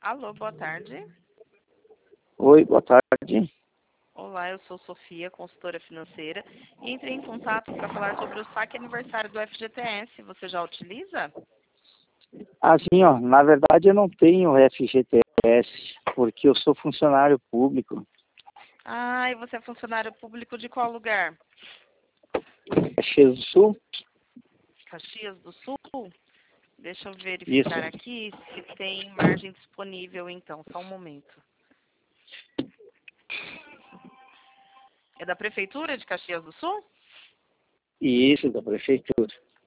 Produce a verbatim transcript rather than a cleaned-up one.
Alô, boa tarde. Oi, boa tarde. Olá, eu sou Sofia, consultora financeira, e entrei em contato para falar sobre o saque aniversário do F G T S. Você já utiliza? Assim, ó, na verdade eu não tenho F G T S, porque eu sou funcionário público. Ah, e você é funcionário público de qual lugar? Caxias do Sul? Caxias do Sul? Deixa eu Isso. verificar aqui se tem margem disponível, então. Só um momento. É da Prefeitura de Caxias do Sul? Isso, da prefeitura.